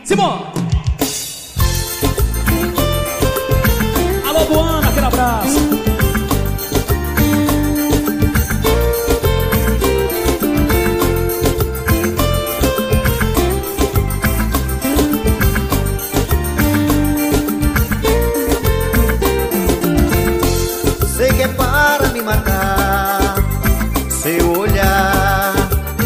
Simão! Alô, Buana, aquele abraço. Sei que é para me matar, seu olhar,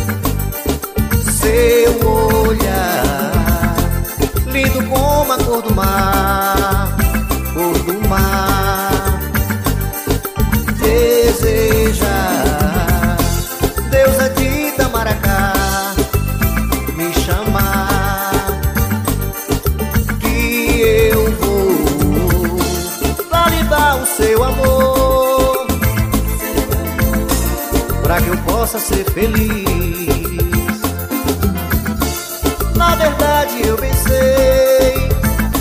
lindo como a cor do mar, cor do mar. Desejar, deusa de Itamaracá, me chamar, que eu vou pra lhe dar o seu amor, pra que eu possa ser feliz. Na verdade eu pensei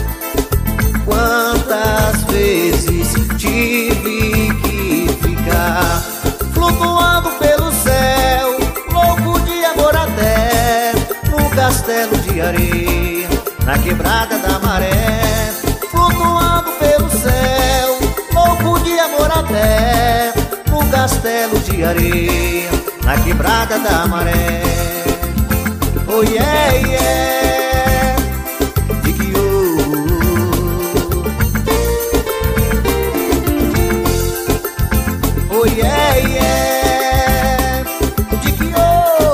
quantas vezes tive que ficar flutuando pelo céu, louco de amor até no castelo de areia, na quebrada da maré. Flutuando pelo céu, louco de amor até no castelo de areia, na quebrada da maré. Oh yeah, yeah, Dick-O. Oh yeah, yeah, Dick-O.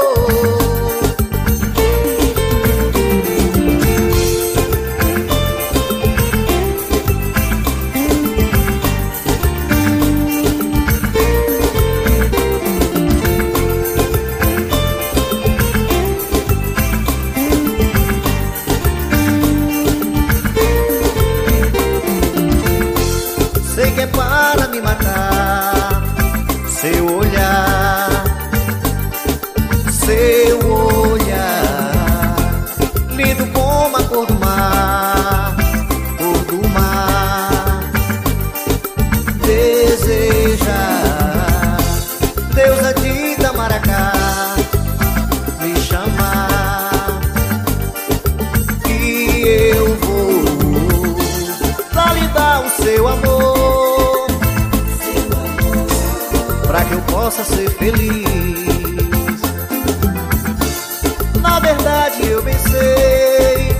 Sei que é para me matar, seu olhar, lindo como a cor do mar, cor do mar. Desejar, deusa de Itamaracá, me chamar, que eu vou pra lhe dar o seu amor, pra que eu possa ser feliz. Na verdade eu pensei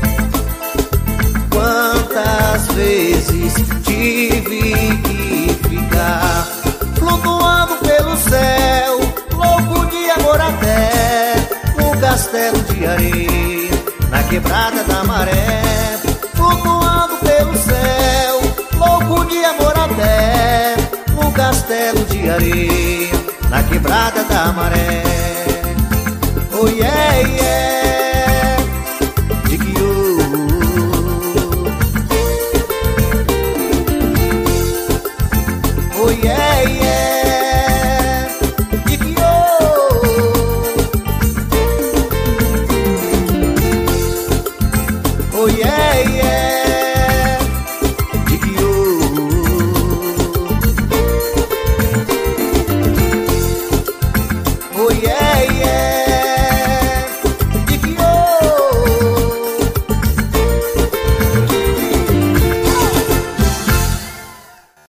quantas vezes tive que ficar flutuando pelo céu, louco de amor até no castelo de areia, na quebrada da maré. Flutuando pelo céu, louco de amor até no castelo de areia, na quebrada da maré. Oh yeah, yeah.